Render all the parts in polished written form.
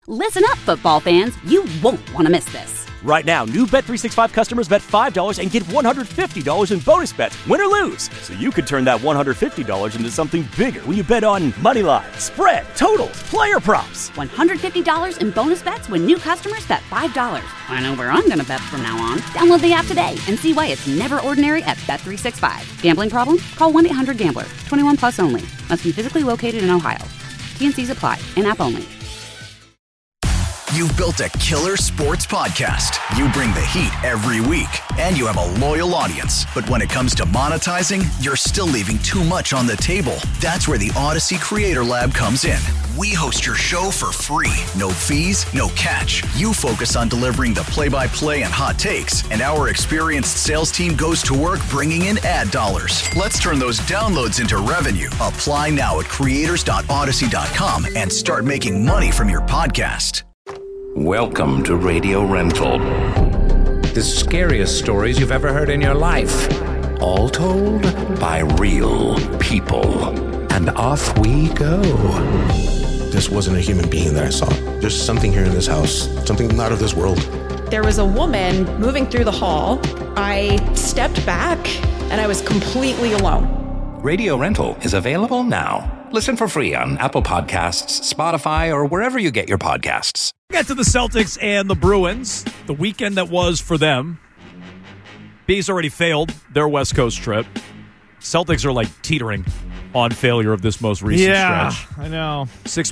Listen up, football fans. You won't want to miss this. Right now, new Bet365 customers bet $5 and get $150 in bonus bets, win or lose. So you could turn that $150 into something bigger when you bet on money line, spread, totals, player props. $150 in bonus bets when new customers bet $5. I know where I'm going to bet from now on. Download the app today and see why it's never ordinary at Bet365. Gambling problem? Call 1-800-GAMBLER. 21 plus only. Must be physically located in Ohio. T&Cs apply. In-app only. You've built a killer sports podcast. You bring the heat every week, and you have a loyal audience. But when it comes to monetizing, you're still leaving too much on the table. That's where the Odyssey Creator Lab comes in. We host your show for free. No fees, no catch. You focus on delivering the play-by-play and hot takes, and our experienced sales team goes to work bringing in ad dollars. Let's turn those downloads into revenue. Apply now at creators.odyssey.com and start making money from your podcast. Welcome to Radio Rental. The scariest stories you've ever heard in your life. All told by real people. And off we go. This wasn't a human being that I saw. There's something here in this house. Something not of this world. There was a woman moving through the hall. I stepped back and I was completely alone. Radio Rental is available now. Listen for free on Apple Podcasts, Spotify, or wherever you get your podcasts. Get to the Celtics and the Bruins, the weekend that was for them. Bees already failed their West Coast trip. Celtics are like teetering on failure of this most recent stretch. I know.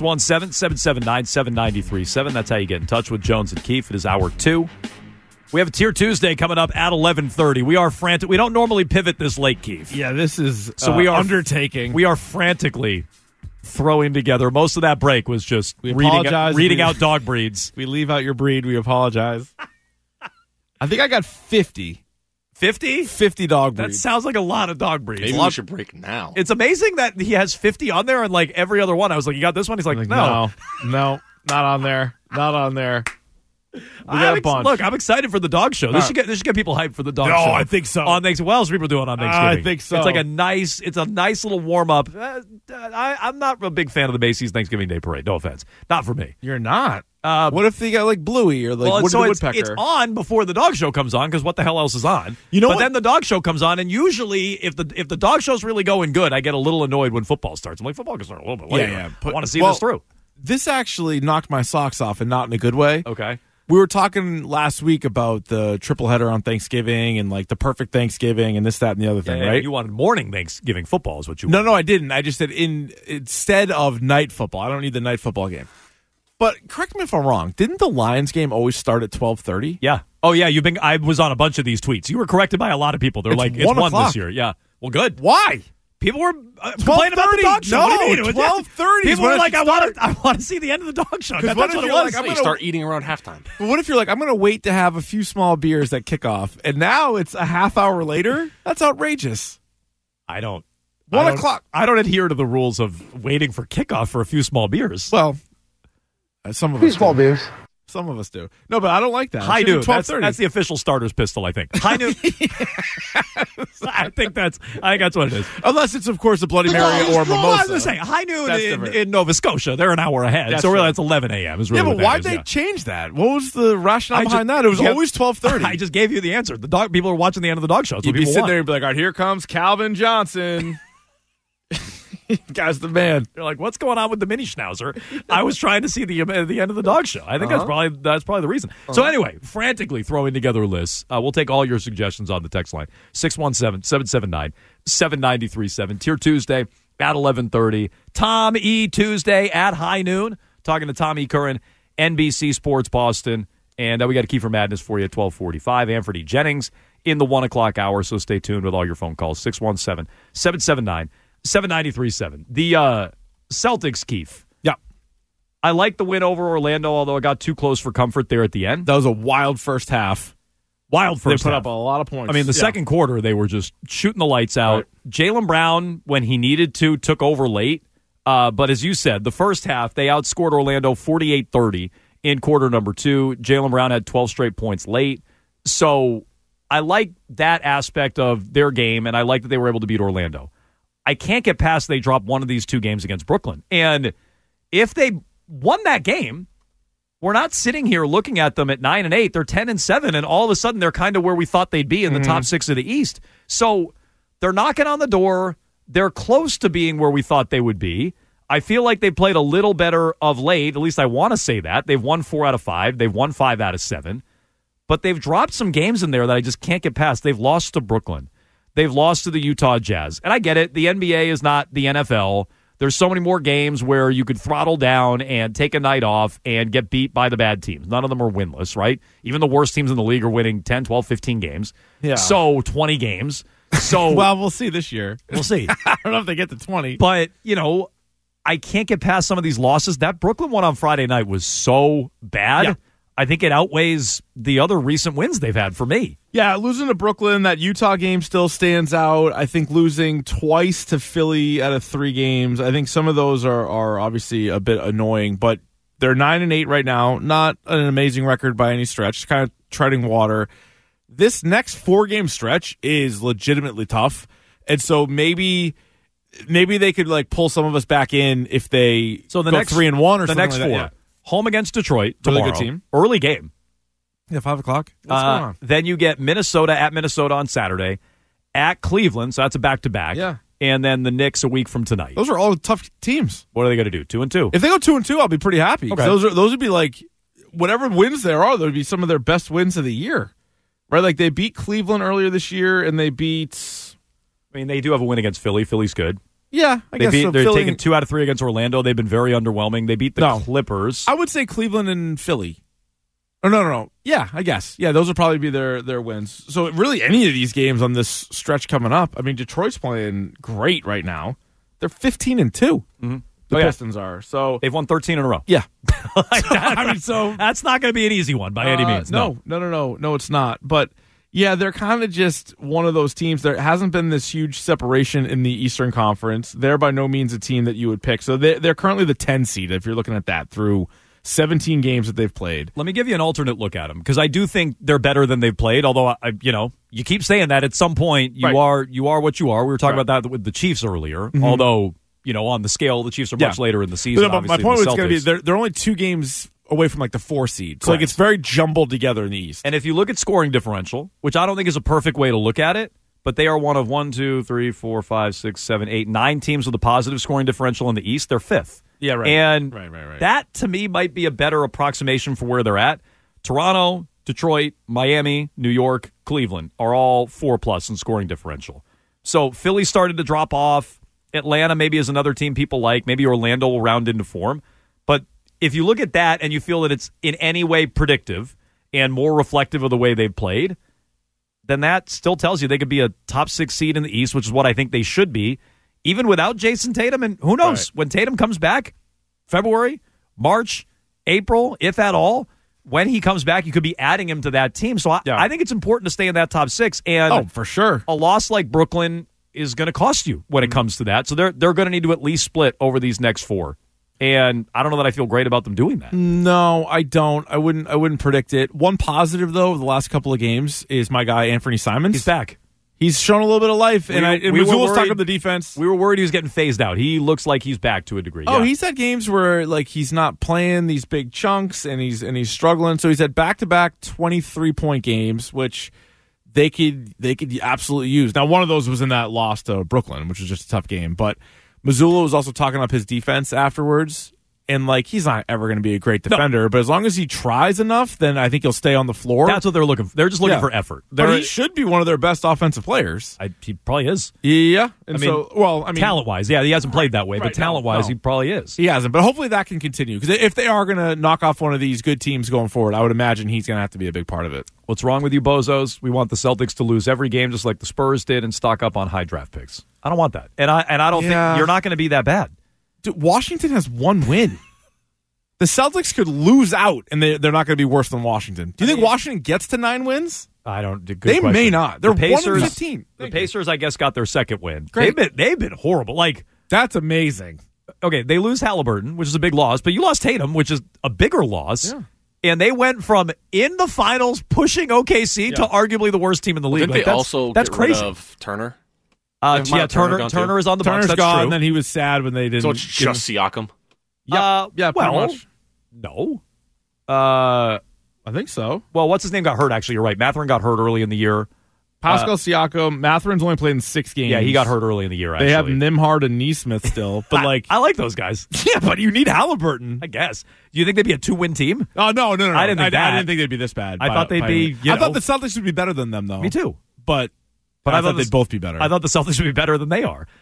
617-779-7937. That's how you get in touch with Jones and Keefe. It is hour 2. We have a Tier Tuesday coming up at 11:30. We are frantic. We don't normally pivot this late, Keefe. Yeah, this is we are undertaking. We are frantically throwing together. Most of that break was just reading out dog breeds. We leave out your breed. We apologize. I think I got 50. 50? 50 dog breeds. That sounds like a lot of dog breeds. Maybe we should break now. It's amazing that he has 50 on there, and like every other one, I was like, you got this one? He's like, no, not on there. Not on there. We got a bunch. Look, I'm excited for the dog show. This should get people hyped for the dog show. No, I think so. On Thanksgiving. What else are people doing on Thanksgiving? I think so. It's like a nice little warm up. I'm not a big fan of the Macy's Thanksgiving Day Parade. No offense, not for me. You're not. What if they got like Bluey or like Woody the Woodpecker? It's on before the dog show comes on because what the hell else is on? But then the dog show comes on, and usually if the dog show's really going good, I get a little annoyed when football starts. I'm like, football can start a little bit later. Yeah. I want to see this through. This actually knocked my socks off, and not in a good way. Okay. We were talking last week about the triple header on Thanksgiving and like the perfect Thanksgiving and this, that, and the other thing, right? You wanted morning Thanksgiving football is what you wanted. No, I didn't. I just said instead of night football. I don't need the night football game. But correct me if I'm wrong. Didn't the Lions game always start at 12:30? Yeah. Oh, yeah. I was on a bunch of these tweets. You were corrected by a lot of people. They're like, it's 1 this year. Yeah. Well, good. Why? People were complaining about the dog show. No, what do you mean? 12:30. People were like, I want to see the end of the dog show. That's what it was. Like, you start eating around halftime. But what if you're like, I'm going to wait to have a few small beers at kickoff, and now it's a half hour later? That's outrageous. I don't. 1 o'clock. I don't adhere to the rules of waiting for kickoff for a few small beers. Well, some of us small beers. Some of us do. No, but I don't like that. High noon. That's the official starter's pistol, I think. High noon. I think that's what it is. Unless it's, of course, a Bloody Mary or mimosa. I was going to say, high noon in Nova Scotia. They're an hour ahead. That's so really, it's 11 a.m. is really but why'd they change that? What was the rationale behind that? It was always 12:30. I just gave you the answer. People are watching the end of the dog show. You'd be sitting there and be like, all right, here comes Calvin Johnson. Guy's the man. They're like, what's going on with the mini schnauzer? I was trying to see the end of the dog show. I think that's probably the reason. So anyway, frantically throwing together lists. We'll take all your suggestions on the text line. 617-779-7937. Tier Tuesday at 11:30. Tom E. Tuesday at high noon. Talking to Tom E. Curran, NBC Sports Boston. And we got a Key for Madness for you at 12:45. Anthony Jennings in the 1 o'clock hour. So stay tuned with all your phone calls. 617-779-7937. 7937. The Celtics, Keith. Yeah. I like the win over Orlando, although it got too close for comfort there at the end. That was a wild first half. They put up a lot of points. I mean, the second quarter, they were just shooting the lights out. Right. Jaylen Brown, when he needed to, took over late. But as you said, the first half, they outscored Orlando 48-30 in quarter number 2. Jaylen Brown had 12 straight points late. So I like that aspect of their game, and I like that they were able to beat Orlando. I can't get past they dropped one of these two games against Brooklyn. And if they won that game, we're not sitting here looking at them at 9-8. They're 10-7, and all of a sudden they're kind of where we thought they'd be in the top 6 of the East. So they're knocking on the door. They're close to being where we thought they would be. I feel like they played a little better of late. At least I want to say that. They've won 4 out of 5. They've won 5 out of 7. But they've dropped some games in there that I just can't get past. They've lost to Brooklyn. They've lost to the Utah Jazz. And I get it. The NBA is not the NFL. There's so many more games where you could throttle down and take a night off and get beat by the bad teams. None of them are winless, right? Even the worst teams in the league are winning 10, 12, 15 games. Yeah. So 20 games. So well, we'll see this year. We'll see. I don't know if they get to 20. But, I can't get past some of these losses. That Brooklyn one on Friday night was so bad. Yeah. I think it outweighs the other recent wins they've had for me. Yeah, losing to Brooklyn, that Utah game still stands out. I think losing twice to Philly out of 3 games, I think some of those are obviously a bit annoying, but they're 9-8 right now. Not an amazing record by any stretch. Kind of treading water. This next 4-game stretch is legitimately tough, and so maybe they could pull some of us back in if they go 3-1 or something. The next like 4. that. Yeah. Home against Detroit tomorrow. Really good team. Early game. Yeah, 5 o'clock. What's going on? Then you get Minnesota at Minnesota on Saturday, at Cleveland, so that's a back-to-back. Yeah. And then the Knicks a week from tonight. Those are all tough teams. What are they going to do, 2-2? If they go 2-2, I'll be pretty happy. Okay. Those would be whatever wins there are, those would be some of their best wins of the year. Right? They beat Cleveland earlier this year, and they beat... I mean, they do have a win against Philly. Philly's good. Yeah, I guess so. They're taking 2 out of 3 against Orlando. They've been very underwhelming. They beat the Clippers. I would say Cleveland and Philly. Oh, no. Yeah, I guess. Yeah, those would probably be their wins. So really any of these games on this stretch coming up, I mean, Detroit's playing great right now. They're 15-2. Mm-hmm. The Pistons are. So they've won 13 in a row. Yeah. So that's not going to be an easy one by any means. No, it's not. But yeah, they're kind of just one of those teams. There hasn't been this huge separation in the Eastern Conference. They're by no means a team that you would pick. So they're currently the 10 seed, if you're looking at that, through 17 games that they've played. Let me give you an alternate look at them, because I do think they're better than they've played, although, you keep saying that at some point you are what you are. We were talking about that with the Chiefs earlier, although, on the scale, the Chiefs are much later in the season. But my point was going to be they're only 2 games away from the 4 seed. So it's very jumbled together in the East. And if you look at scoring differential, which I don't think is a perfect way to look at it, but they are one of 1, 2, 3, 4, 5, 6, 7, 8, 9 teams with a positive scoring differential in the East. They're 5th. Yeah, right. And right. that, to me, might be a better approximation for where they're at. Toronto, Detroit, Miami, New York, Cleveland are all 4+ in scoring differential. So Philly started to drop off. Atlanta maybe is another team people like. Maybe Orlando will round into form. But if you look at that and you feel that it's in any way predictive and more reflective of the way they've played, then that still tells you they could be a top 6 seed in the East, which is what I think they should be, even without Jason Tatum. And who knows, when Tatum comes back, February, March, April, if at all, when he comes back, you could be adding him to that team. So I think it's important to stay in that top 6. And for sure. A loss like Brooklyn is going to cost you when it comes to that. So they're going to need to at least split over these next 4. And I don't know that I feel great about them doing that. No, I don't. I wouldn't predict it. One positive, though, of the last couple of games is my guy, Anthony Simons. He's back. He's shown a little bit of life, and Missoula's talking the defense. We were worried he was getting phased out. He looks like he's back to a degree. Oh, he's had games where he's not playing these big chunks, and he's struggling. So he's had back-to-back 23-point games, which they could absolutely use. Now, one of those was in that loss to Brooklyn, which was just a tough game, but Missoula was also talking up his defense afterwards, and he's not ever going to be a great defender, but as long as he tries enough, then I think he'll stay on the floor. That's what they're looking for. They're just looking for effort. But he should be one of their best offensive players. He probably is. Yeah. Talent-wise, he hasn't played that way, but talent-wise, he probably is. He hasn't, but hopefully that can continue, because if they are going to knock off one of these good teams going forward, I would imagine he's going to have to be a big part of it. What's wrong with you, bozos? We want the Celtics to lose every game just like the Spurs did and stock up on high draft picks. I don't want that. And I don't think you're not going to be that bad. Dude, Washington has 1 win. The Celtics could lose out, and they're not going to be worse than Washington. Do you think Washington gets to 9 wins? I don't. Good they question. may not. They're Pacers, 1-15. The Pacers, I guess, got their second win. Great. They've been horrible. That's amazing. Okay, they lose Halliburton, which is a big loss, but you lost Tatum, which is a bigger loss. Yeah. And they went from in the finals pushing OKC to arguably the worst team in the league. Didn't they also that's get crazy. rid of Turner? Turner is on the Bucks. Turner's That's gone, true. and then he was sad when they didn't. So it's just Siakam? Yeah, pretty much. No. I think so. Well, what's his name got hurt, actually. You're right. Mathurin got hurt early in the year. Pascal Siakam, Matherin's only played in 6 games. Yeah, he got hurt early in the year, actually. They have Nembhard and Neesmith still, but I like those guys. Yeah, but you need Halliburton. I guess. Do you think they'd be a 2-win team? Oh, no. I didn't think that. I didn't think they'd be this bad. I thought they'd be, I thought the Celtics would be better than them, though. Me too. But I thought they'd both be better. I thought the Celtics would be better than they are.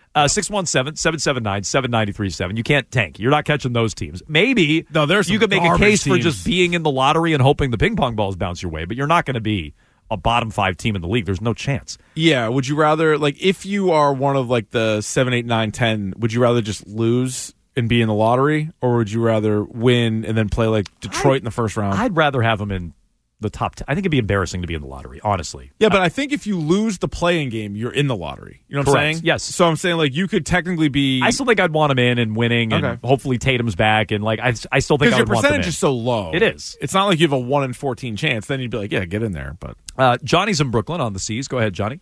617-779-7937. You can't tank. You're not catching those teams. Maybe you could make a case for just being in the lottery and hoping the ping pong balls bounce your way, but you're not going to be a bottom 5 team in the league. There's no chance. Yeah. Would you rather, if you are one of the 7, 8, 9, 10, would you rather just lose and be in the lottery, or would you rather win and then play Detroit in the first round? I'd rather have them in the top 10. I think it'd be embarrassing to be in the lottery, honestly. Yeah, but I think if you lose the playing game, you're in the lottery. You know what I'm saying? Yes. So I'm saying you could technically be. I still think I'd want him in and winning, and hopefully Tatum's back, and I still think I would want them in. Because your percentage is so low. It is. It's not like you have a 1 in 14 chance. Then you'd be like, yeah, get in there. But Johnny's in Brooklyn on the Seas. Go ahead, Johnny.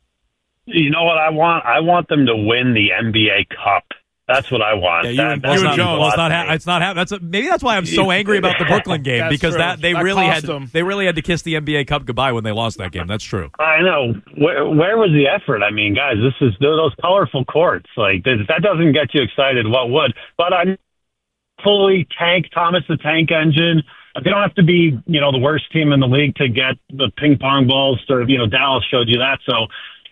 You know what I want? I want them to win the NBA Cup. That's what I want. Yeah, maybe that's why I'm so angry about the Brooklyn game, because they really had to kiss the NBA Cup goodbye when they lost that game. That's true. I know. Where was the effort? I mean, guys, those colorful courts. That doesn't get you excited. What would? But I'm fully Tank Thomas the Tank Engine. They don't have to be, the worst team in the league to get the ping pong balls. Dallas showed you that. So.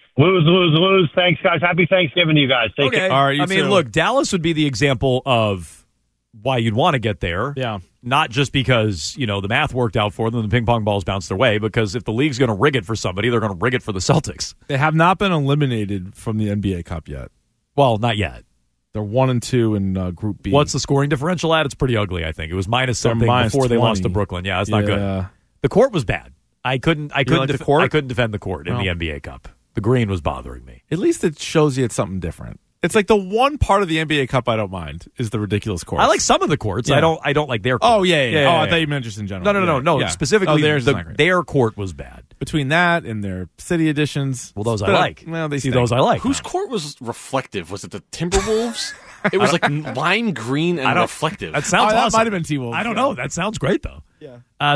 Lose. Thanks, guys. Happy Thanksgiving to you guys. Take care. All right, look, Dallas would be the example of why you'd want to get there. Yeah. Not just because, the math worked out for them and the ping pong balls bounced their way, because if the league's going to rig it for somebody, they're going to rig it for the Celtics. They have not been eliminated from the NBA Cup yet. Well, not yet. They're 1-2 in Group B. What's the scoring differential at? It's pretty ugly, I think. It was minus something before they lost to Brooklyn. Yeah, it's not good. The court was bad. I couldn't defend the court in the NBA Cup. The green was bothering me. At least it shows you it's something different. It's the one part of the NBA Cup I don't mind is the ridiculous courts. I like some of the courts. Yeah. I don't like their court. Oh, yeah. I thought you meant just in general. No. Yeah. Specifically, their court was bad. Between that and their city editions. Well, those I like. Well, they see those I like. Whose court was reflective? Was it the Timberwolves? It was lime green and reflective. That sounds awesome. That might have been T-Wolves. I don't know. That sounds great, though. Yeah.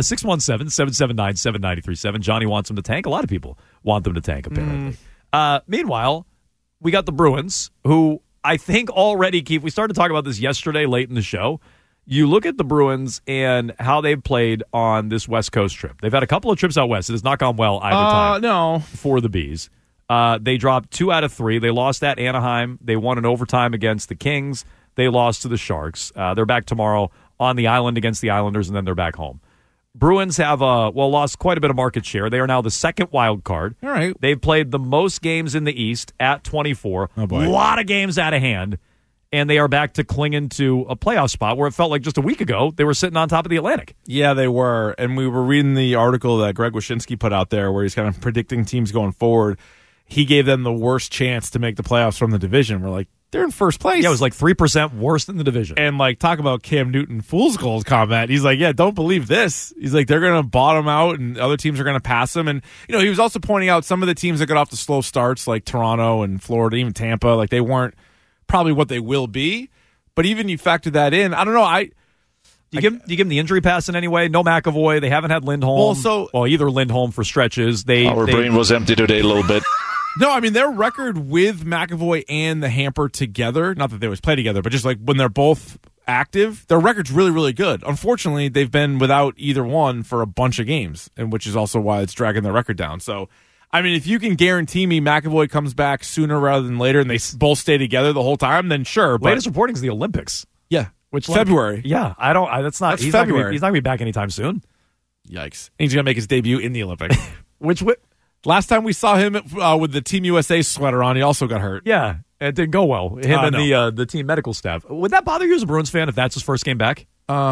617-779-7937. Johnny wants them to tank. A lot of people want them to tank, apparently. Meanwhile, we got the Bruins, who I think already, Keith, we started talking about this yesterday late in the show. You look at the Bruins and how they've played on this West Coast trip. They've had a couple of trips out west. It has not gone well either time. No. For the Bees. They dropped 2 out of 3. They lost at Anaheim. They won in overtime against the Kings. They lost to the Sharks. They're back tomorrow on the island against the Islanders, and then they're back home. Bruins have lost quite a bit of market share. They are now the second wild card. All right. They've played the most games in the East at 24. Oh, boy. A lot of games out of hand. And they are back to clinging to a playoff spot where it felt like just a week ago they were sitting on top of the Atlantic. Yeah, they were. And we were reading the article that Greg Wyshynski put out there where he's kind of predicting teams going forward. He gave them the worst chance to make the playoffs from the division. We're like, they're in first place. Yeah, it was 3% worse than the division. And talk about Cam Newton fool's gold comment. He's like, yeah, don't believe this. He's like, they're going to bottom out and other teams are going to pass them. And, he was also pointing out some of the teams that got off the slow starts, like Toronto and Florida, even Tampa, they weren't probably what they will be. But even you factor that in, I don't know. Do you give them the injury pass in any way? No McAvoy. They haven't had Lindholm. Either Lindholm for stretches. Our brain was empty today a little bit. No, I mean, their record with McAvoy and the Hamper together, not that they always play together, but just when they're both active, their record's really, really good. Unfortunately, they've been without either one for a bunch of games, and which is also why it's dragging their record down. So, I mean, if you can guarantee me McAvoy comes back sooner rather than later and they both stay togetger the whole time, then sure. But latest reporting is the Olympics. Yeah. Which February. Yeah. That's February. Not gonna he's not going to be back anytime soon. Yikes. And he's going to make his debut in the Olympics. Which last time we saw him with the Team USA sweater on, he also got hurt. Yeah, it didn't go well. Him and the team medical staff. Would that bother you as a Bruins fan if that's his first game back?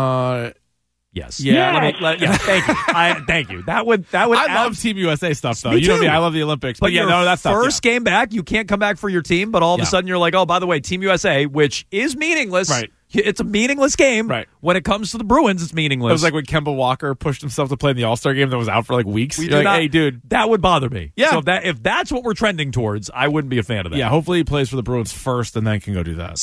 Yes. Yeah. Thank you. Thank you. That would. I love Team USA stuff though. You know me. I love the Olympics. But that's first game back. You can't come back for your team, but all of a sudden you're like, oh, by the way, Team USA, which is meaningless. Right. It's a meaningless game. Right. When it comes to the Bruins, it's meaningless. It was like when Kemba Walker pushed himself to play in the All-Star game that was out for like weeks. You're like, hey, dude. That would bother me. Yeah. So if that's what we're trending towards, I wouldn't be a fan of that. Yeah, hopefully he plays for the Bruins first and then can go do that.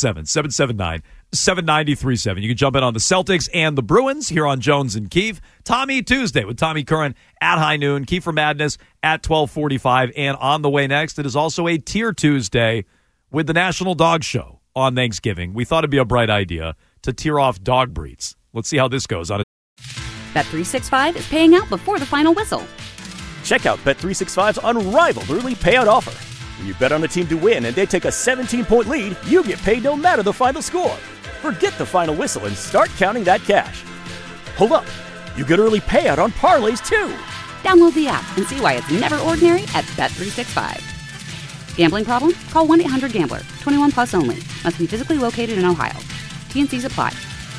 617-779-7937. You can jump in on the Celtics and the Bruins here on Jones and Keefe. Tommy Tuesday with Tommy Curran at high noon. Kiefer Madness at 12:45. And on the way next, it is also a Tier Tuesday with the National Dog Show on Thanksgiving. We thought it'd be a bright idea to tier off dog breeds. Let's see how this goes on it. Bet365 is paying out before the final whistle. Check out Bet365's unrivaled early payout offer. When you bet on a team to win and they take a 17-point lead, you get paid no matter the final score. Forget the final whistle and start counting that cash. Hold up. You get early payout on parlays, too. Download the app and see why it's never ordinary at Bet365. Gambling problem? Call 1-800-GAMBLER. 21 plus only. Must be physically located in Ohio. T&Cs apply.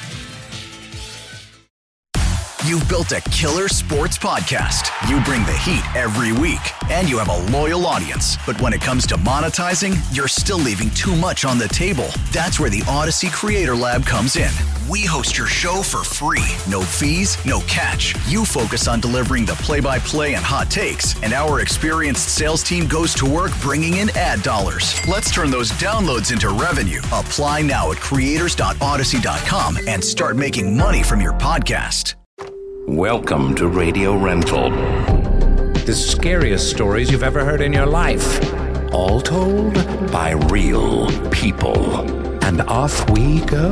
You've built a killer sports podcast. You bring the heat every week, and you have a loyal audience. But when it comes to monetizing, you're still leaving too much on the table. That's where the Odyssey Creator Lab comes in. We host your show for free. No fees, no catch. You focus on delivering the play-by-play and hot takes, and our experienced sales team goes to work bringing in ad dollars. Let's turn those downloads into revenue. Apply now at creators.odyssey.com and start making money from your podcast. Welcome to Radio Rental. The scariest stories you've ever heard in your life. All told by real people. And off we go.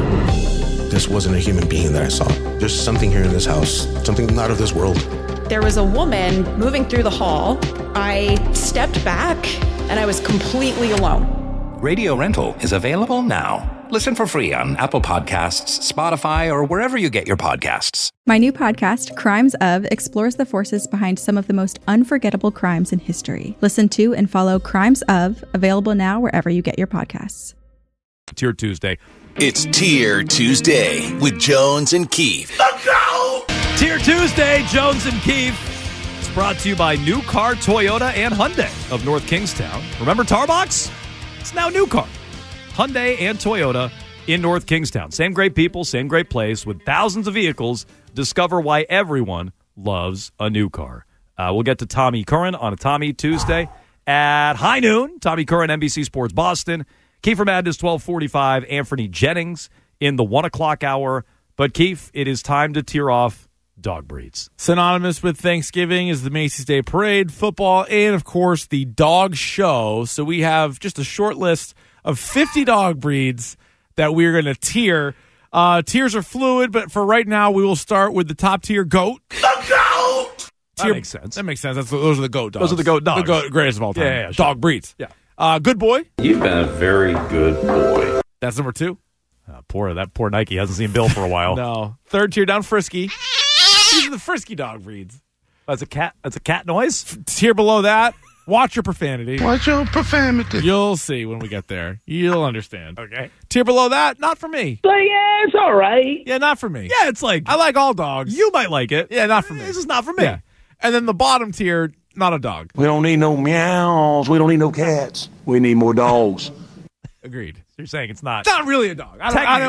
This wasn't a human being that I saw. There's something here in this house, something not of this world. There was a woman moving through the hall. I stepped back and I was completely alone. Radio Rental is available now. Listen for free on Apple Podcasts, Spotify, or wherever you get your podcasts. My new podcast, Crimes Of, explores the forces behind some of the most unforgettable crimes in history. Listen to and follow Crimes Of, available now wherever you get your podcasts. Tier Tuesday. It's Tier Tuesday with Jones and Keefe. Let's go! Tier Tuesday, Jones and Keefe. It's brought to you by New Car, Toyota, and Hyundai of North Kingstown. Remember Tarbox? It's now New Car. Hyundai and Toyota in North Kingstown. Same great people, same great place with thousands of vehicles. Discover why everyone loves a new car. We'll get to Tommy Curran on a Tommy Tuesday at high noon. Tommy Curran, NBC Sports Boston. Kiefer Madness, 12:45. Anthony Jennings in the 1 o'clock hour. But, Keefe, it is time to tear off dog breeds. Synonymous with Thanksgiving is the Macy's Day Parade, football, and, of course, the dog show. So we have just a short list of 50 dog breeds that we're going to tier. Tiers are fluid, but for right now, we will start with the top tier goat. The goat! That makes sense. That makes sense. Those are the goat dogs. Those are the goat dogs. The goat, greatest of all time. Yeah, sure. Dog breeds. Yeah. Good boy. You've been a very good boy. That's number 2. That poor Nike hasn't seen Bill for a while. No. Third tier down, Frisky. These are the Frisky dog breeds. That's a cat noise? Tier below that, watch your profanity. Watch your profanity. You'll see when we get there. You'll understand. Okay. Tier below that, not for me. So, yeah, it's all right. Yeah, not for me. Yeah, it's like, I like all dogs. You might like it. Yeah, not for me. This is not for me. Yeah. And then the bottom tier, not a dog. We don't need no meows. We don't need no cats. We need more dogs. Agreed. So you're saying it's not. It's not really a dog.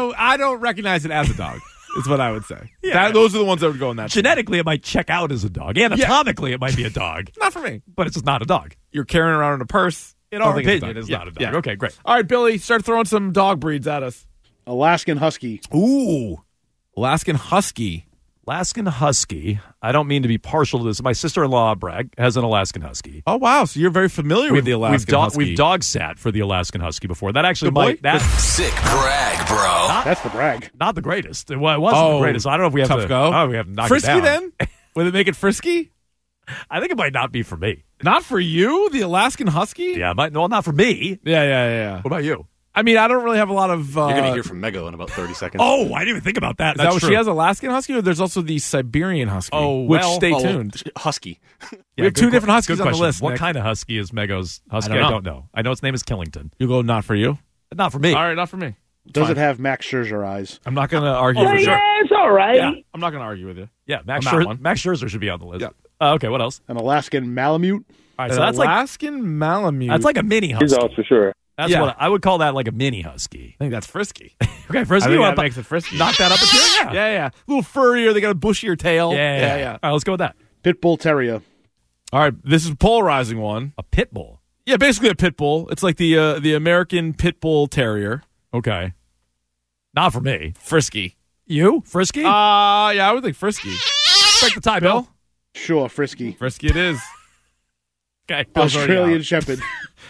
I don't recognize it as a dog. Is what I would say. Yeah. Those are the ones that would go in that. Genetically, it might check out as a dog. Anatomically, it might be a dog. Not for me. But it's just not a dog. You're carrying around in a purse. In our opinion, it's not a dog. Yeah. Okay, great. All right, Billy, start throwing some dog breeds at us. Alaskan Husky. Ooh. Alaskan Husky. Alaskan Husky. I don't mean to be partial to this. My sister-in-law, Bragg, has an Alaskan Husky. Oh, wow. So you're very familiar with the Alaskan Husky. We've dog sat for the Alaskan Husky before. That actually might... Sick brag, bro. That's the brag. Not the greatest. It wasn't the greatest. I don't know if we have tough to... go. Oh, we have to knock Frisky, it down. then? Would it make it frisky? I think it might not be for me. Not for you? The Alaskan Husky? Yeah, not for me. Yeah. What about you? I mean, I don't really have a lot of... You're going to hear from Mego in about 30 seconds. Oh, I didn't even think about that. Is that what she has, Alaskan Husky? Or there's also the Siberian Husky? Oh, which stay tuned. Husky. We have two different Huskies on the list, What Nick. kind of Husky is Mego's Husky? I don't know. I know its name is Killington. You go, not for you? Not for me. All right, not for me. Does it have Max Scherzer eyes? I'm not going to argue for sure. Yeah, it's all right. Yeah, I'm not going to argue with you. Yeah, Max On that one. Scherzer should be on the list. Yeah. Okay, what else? An Alaskan Malamute. All right, so that's Alaskan Malamute. That's like a mini husky. He's out for sure. That's what I would call that like a mini husky. I think that's frisky. Okay, frisky. I think Well, that makes it frisky. Knock that up a tier. Yeah. Yeah. A little furrier. They got a bushier tail. Yeah. All right, let's go with that. Pit Bull Terrier. All right, this is a polarizing one. A pit bull. Yeah, basically a pit bull. It's like the American Pit Bull Terrier. Okay. Not for me. Frisky. You? Frisky? Yeah, I would think frisky. Break the tie, Bill. Sure, frisky. Frisky it is. Okay. Australian Shepherd.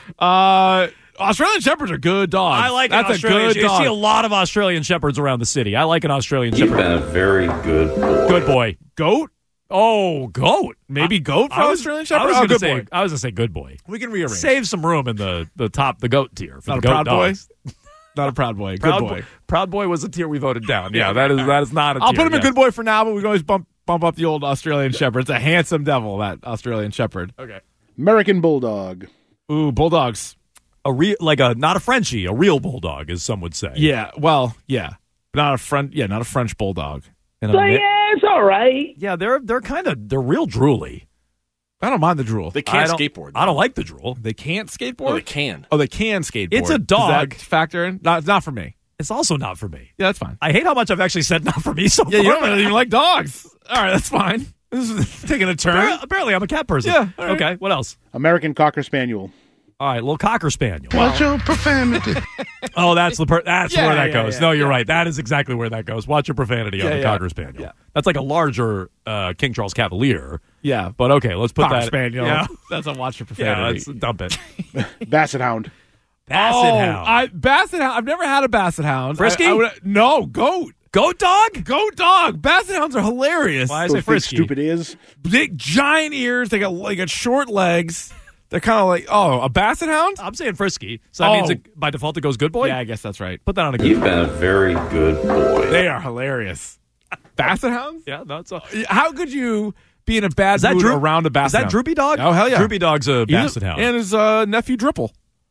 Australian Shepherds are good dogs. I like That's an Australian. a good You dog. see a lot of Australian Shepherds around the city. I like an Australian You've Shepherd. been a very good boy. Good boy. Goat? Oh, goat. Maybe goat for Australian Shepherd? I was Oh, gonna good say, boy. I was going to say good boy. We can rearrange. Save some room in the goat tier for Not the a goat proud dogs. boy? Not a proud boy. Good boy. Proud boy was a tier we voted down. Yeah, that is not a tier. I'll put him in yeah. good boy for now, but we can always bump up the old Australian Shepherd. It's a handsome devil, that Australian Shepherd. Okay. American Bulldog. Ooh, bulldogs. Not a Frenchie, a real bulldog, as some would say. Yeah, well, yeah. Not a French bulldog. And it's all right. Yeah, they're real drooly. I don't mind the drool. They can't skateboard. I don't like the drool. They can't skateboard? Oh, they can. Oh, they can skateboard. It's a dog. Does that factor in? Not for me. It's also not for me. Yeah, that's fine. I hate how much I've actually said not for me so far. Yeah, you don't even like dogs. All right, that's fine. This is taking a turn. Apparently, I'm a cat person. Yeah. All right. Okay, what else? American Cocker Spaniel. All right, little Cocker Spaniel. Watch your profanity. Oh, that's where that goes. yeah, No, you're yeah. right. That is exactly where that goes. Watch your profanity on the Cocker Spaniel. Yeah. That's like a larger King Charles Cavalier. Yeah. But okay, let's put Cocker that. Spaniel. Yeah, That's a watch your yeah, profanity. let's dump it. Basset Hound. Basset Hound. Basset Hound. I've never had a Basset Hound. Frisky? No, goat. Goat dog? Goat dog. Basset Hounds are hilarious. Why is Those it big frisky? stupid ears. Big, giant ears. They got short legs. They're kind of like, a Basset Hound? I'm saying frisky. So that means by default it goes good boy? Yeah, I guess that's right. Put that on a good You've been a very good boy. They are hilarious. Basset Hounds? Yeah, that's all. How could you be in a bad mood around a Basset Hound? Is that Droopy Dog? Oh, hell yeah. Droopy Dog's a Basset Hound. And his nephew Dripple.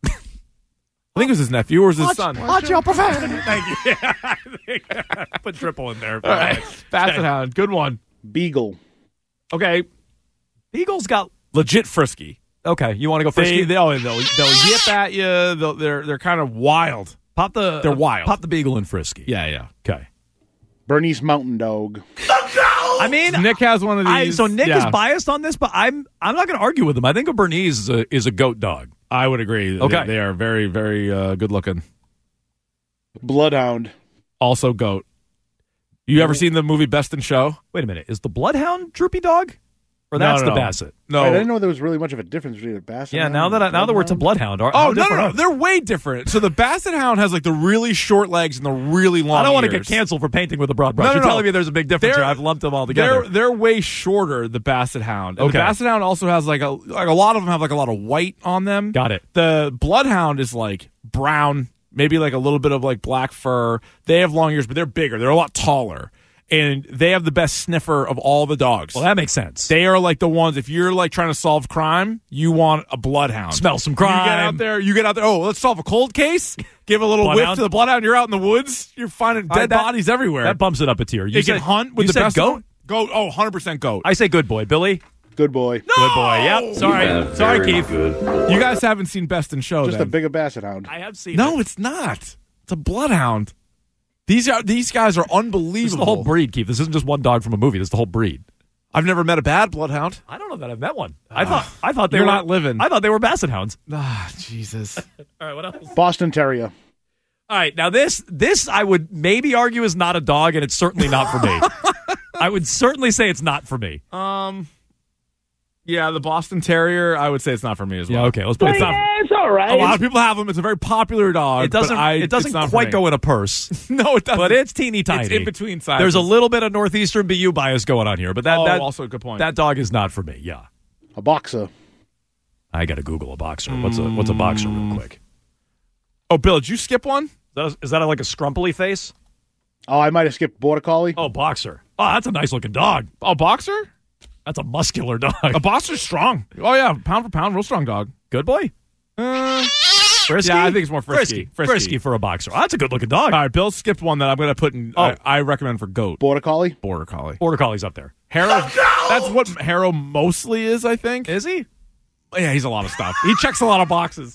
I think it was his nephew or was his son. Watch your profanity. Thank you. Yeah, put triple in there. All right. Basset Hound. Good one. Beagle. Okay. Beagle's got Legit frisky. Okay, you want to go frisky? They'll yip at you. They're kind of wild. They're wild. Pop the Beagle and frisky. Yeah. Okay. Bernese Mountain Dog. I mean, Nick has one of these. So Nick is biased on this, but I'm not going to argue with him. I think a Bernese is a goat dog. I would agree. Okay. They are very, very good looking. Bloodhound. Also goat. You ever seen the movie Best in Show? Wait a minute. Is the Bloodhound Droopy Dog? Or that's No. the Basset? No. I didn't know there was really much of a difference between a Basset Yeah, Hound now and a that we're to Bloodhound. Bloodhound. No. They're way different. So the Basset Hound has like the really short legs and the really long I don't want to ears. get canceled for painting with a broad brush. No, You're no. telling me there's a big difference here. I've lumped them all together. They're way shorter, the Basset Hound. And Okay. the Basset Hound also has like a lot of them have like a lot of white on them. Got it. The Bloodhound is like brown, maybe like a little bit of like black fur. They have long ears, but they're bigger. They're a lot taller. And they have the best sniffer of all the dogs. Well, that makes sense. They are like the ones, if you're like trying to solve crime, you want a Bloodhound. Smell some crime. You get out there, oh, let's solve a cold case. Give a little whiff Bloodhound? to the Bloodhound. You're out in the woods. You're finding dead bodies everywhere. That bumps it up a tier. You can hunt with you the said best goat? Goat. Oh, 100% goat. I say good boy. Billy? Good boy. Good boy. Yep. You've been a Sorry, very Keith. good boy. You guys haven't seen Best in Show, Just then. a bigger Basset Hound. I have seen No, it. it's not. It's a Bloodhound. These guys are unbelievable. This is the whole breed, Keith. This isn't just one dog from a movie. This is the whole breed. I've never met a bad Bloodhound. I don't know that I've met one. I thought they you're were not living. I thought they were Basset Hounds. Ah, Jesus. All right, what else? Boston Terrier. All right, now this I would maybe argue is not a dog, and it's certainly not for me. I would certainly say it's not for me. Yeah, the Boston Terrier, I would say it's not for me as well. Yeah, okay, let's put it. It's all right. A lot of people have them. It's a very popular dog. It doesn't. But It doesn't it's not for quite me. go in a purse. No, it doesn't. But it's teeny tiny. It's in between sizes. There's a little bit of Northeastern BU bias going on here, but that also a good point. That dog is not for me. Yeah, A boxer. I got to Google a boxer. What's a boxer, real quick? Oh, Bill, did you skip one? Is that like a scrumply face? Oh, I might have skipped Border Collie. Oh, boxer. Oh, that's a nice looking dog. Oh, boxer? That's a muscular dog. A boxer's strong. Oh, yeah, pound for pound, real strong dog. Good boy. Frisky? Yeah, I think it's more frisky. Frisky for a boxer. Oh, that's a good looking dog. All right, Bill skipped one that I'm going to put in. I recommend for goat. Border Collie. Border Collie. Border Collie's up there. Harrow. That's what Harrow mostly is, I think. Is he? Yeah, he's a lot of stuff. He checks a lot of boxes.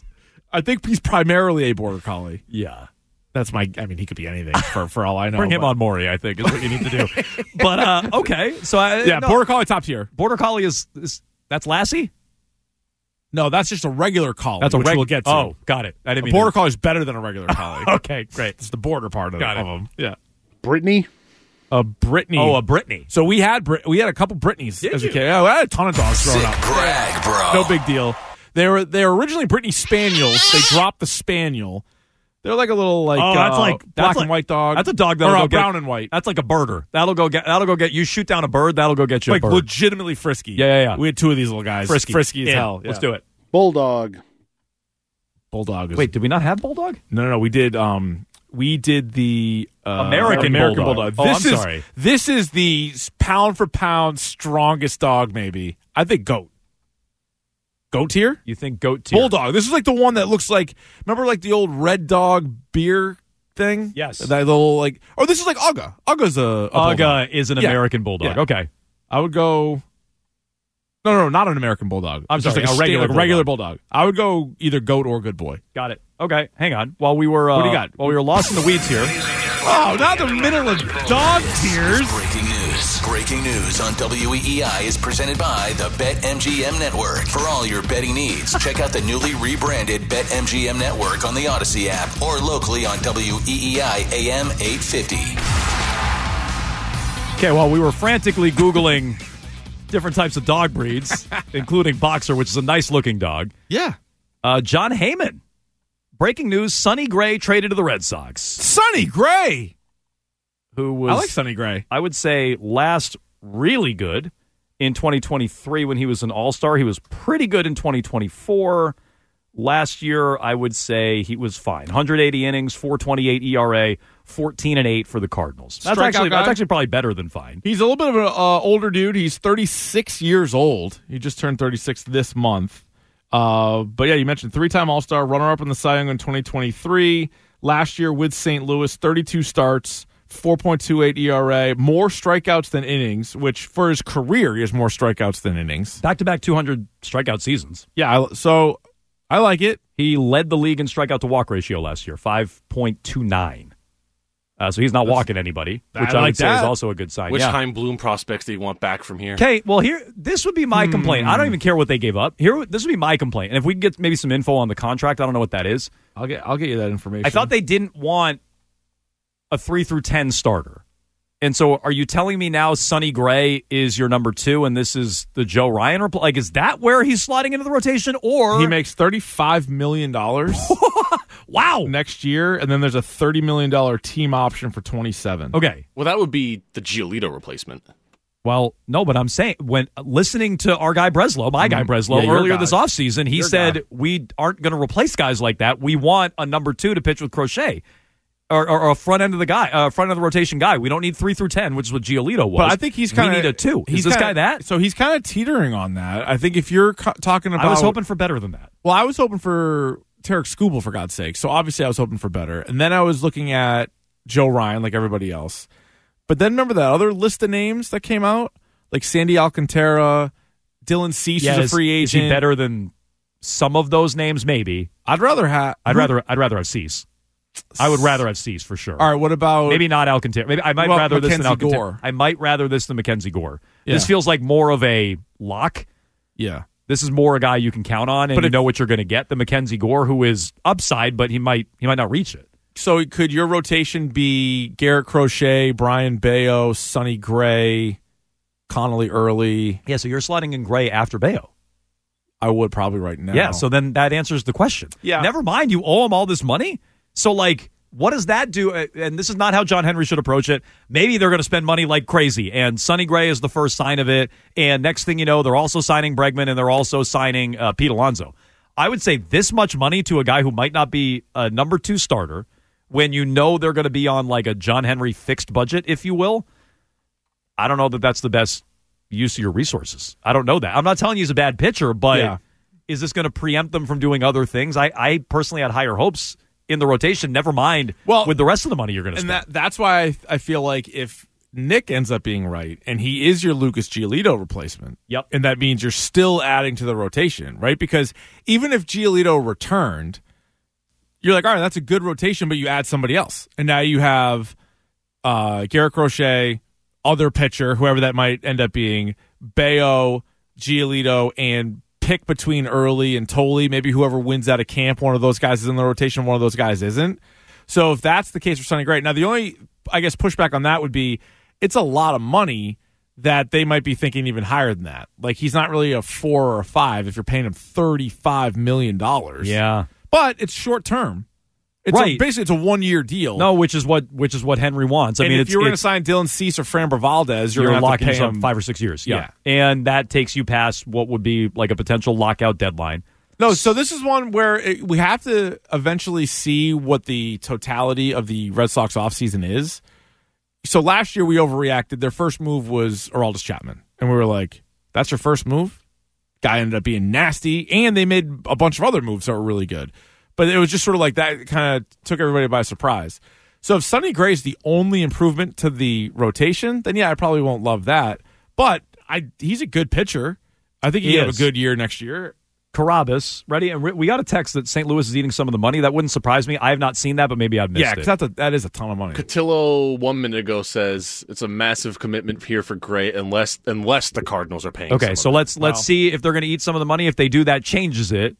I think he's primarily a border collie. Yeah. That's he could be anything for all I know. Bring him on Maury, I think, is what you need to do. But, okay. So border collie top tier. Border collie is that's Lassie? No, that's just a regular collie, That's which we'll get to. Oh, got it. I didn't mean border collie is better than a regular collie. Okay, great. It's the border part of them. Yeah. Brittany? A Brittany. Oh, a Brittany. So we had a couple Brittany's as a kid. Yeah, we had a ton of dogs growing up. Brag, bro. No big deal. They were originally Brittany Spaniels. They dropped the Spaniel. They're like a little black and white dog. That's a dog or that'll go brown and white. That's like a birder. That'll go get you. Shoot down a bird. That'll go get you like a bird. Legitimately frisky. Yeah. We had two of these little guys. Frisky as hell. Yeah. Let's do it. Bulldog. Bulldog. Wait, did we not have bulldog? No. We did. We did the American bulldog. Oh, I'm sorry. This is the pound for pound strongest dog. Maybe I think goat. Goat tier? You think goat tier? Bulldog. This is like the one that looks like. Remember, like the old Red Dog beer thing? Yes. That little like. Oh, this is like Uga. Uga's a Uga is an American bulldog. Yeah. Okay. I would go. No, not an American bulldog. I'm just sorry, like a regular bulldog. I would go either goat or good boy. Got it. Okay, hang on. While we were what do you got? While we were lost in the weeds here. Oh, not the middle of dog tiers. Breaking news. Breaking news on WEEI is presented by the BetMGM Network. For all your betting needs, check out the newly rebranded BetMGM Network on the Odyssey app or locally on WEEI AM 850. Okay, while we were frantically Googling different types of dog breeds, including Boxer, which is a nice-looking dog. Yeah. John Heyman. Breaking news, Sonny Gray traded to the Red Sox. Sonny Gray! Who was, I like Sonny Gray. I would say last really good in 2023 when he was an All-Star. He was pretty good in 2024. Last year, I would say he was fine. 180 innings, 4.28 ERA, 14-8 for the Cardinals. That's actually probably better than fine. He's a little bit of an older dude. He's 36 years old. He just turned 36 this month. But yeah, you mentioned three-time All-Star, runner-up in the Cy Young in 2023. Last year with St. Louis, 32 starts, 4.28 ERA, more strikeouts than innings, which for his career, he has more strikeouts than innings. Back-to-back 200 strikeout seasons. Yeah, so I like it. He led the league in strikeout-to-walk ratio last year, 5.29. So he's not walking anybody, which I would say is also a good sign. Which Chaim Bloom prospects do you want back from here? Okay, well, this would be my complaint. I don't even care what they gave up. This would be my complaint. And if we can get maybe some info on the contract, I don't know what that is. I'll get you that information. I thought they didn't want a 3 through 10 starter. And so are you telling me now Sonny Gray is your number 2 and this is the Joe Ryan? Like, is that where he's slotting into the rotation? Or he makes $35 million wow, next year, and then there's a $30 million team option for 27. Okay. Well, that would be the Giolito replacement. Well, no, but I'm saying when listening to our guy Breslow, my guy Breslow, earlier this offseason, he said we aren't going to replace guys like that. We want a number 2 to pitch with Crochet. Or a front end of the rotation guy. We don't need 3 through 10, which is what Giolito was. But I think we need a 2. Is this guy that? So he's kind of teetering on that. I think if you're talking about, I was hoping for better than that. Well, I was hoping for Tarek Skubal, for God's sake. So obviously I was hoping for better, and then I was looking at Joe Ryan like everybody else. But then remember that other list of names that came out, like Sandy Alcantara, Dylan Cease is a free agent. Is he better than some of those names? Maybe. I'd rather have Cease. I would rather have Cease for sure. All right, what about maybe not Alcantara? Maybe I might rather this than Alcantara. Gore? I might rather this than Mackenzie Gore. Yeah. This feels like more of a lock. Yeah, this is more a guy you can count on, and you know what you're going to get. The Mackenzie Gore, who is upside, but he might not reach it. So could your rotation be Garrett Crochet, Brian Bayo, Sonny Gray, Connolly Early? Yeah, so you're slotting in Gray after Bayo. I would probably right now. Yeah, so then that answers the question. Yeah. Never mind, you owe him all this money. So, like, what does that do? And this is not how John Henry should approach it. Maybe they're going to spend money like crazy, and Sonny Gray is the first sign of it. And next thing you know, they're also signing Bregman, and they're also signing Pete Alonso. I would say this much money to a guy who might not be a number 2 starter when you know they're going to be on, like, a John Henry fixed budget, if you will. I don't know that that's the best use of your resources. I don't know that. I'm not telling you he's a bad pitcher, but is this going to preempt them from doing other things? I personally had higher hopes in the rotation, never mind with the rest of the money you're going to spend. And that's why I feel like if Nick ends up being right, and he is your Lucas Giolito replacement, yep, and that means you're still adding to the rotation, right? Because even if Giolito returned, you're like, all right, that's a good rotation, but you add somebody else. And now you have Garrett Crochet, other pitcher, whoever that might end up being, Bayo, Giolito, and pick between Early and Tolley. Maybe whoever wins out of camp, one of those guys is in the rotation, one of those guys isn't. So if that's the case for Sonny Gray, now the only, I guess, pushback on that would be it's a lot of money that they might be thinking even higher than that. Like, he's not really a 4 or a 5 if you're paying him $35 million. Yeah. But it's short term. It's right. Basically, it's a 1-year deal. No, which is what Henry wants. I mean, if you're going to sign Dylan Cease or Framber Valdez, you're going to have to pay him 5 or 6 years. Yeah. And that takes you past what would be like a potential lockout deadline. No, so this is one where we have to eventually see what the totality of the Red Sox offseason is. So last year we overreacted. Their first move was Aroldis Chapman. And we were like, that's your first move? Guy ended up being nasty. And they made a bunch of other moves that were really good. But it was just sort of like that kind of took everybody by surprise. So if Sonny Gray is the only improvement to the rotation, then yeah, I probably won't love that. But he's a good pitcher. I think he'll have a good year next year. Carabas, ready? And we got a text that St. Louis is eating some of the money. That wouldn't surprise me. I have not seen that, but maybe I've missed it. Yeah, because that is a ton of money. Cotillo 1 minute ago says it's a massive commitment here for Gray unless the Cardinals are paying. Okay, so let's see if they're going to eat some of the money. If they do, that changes it.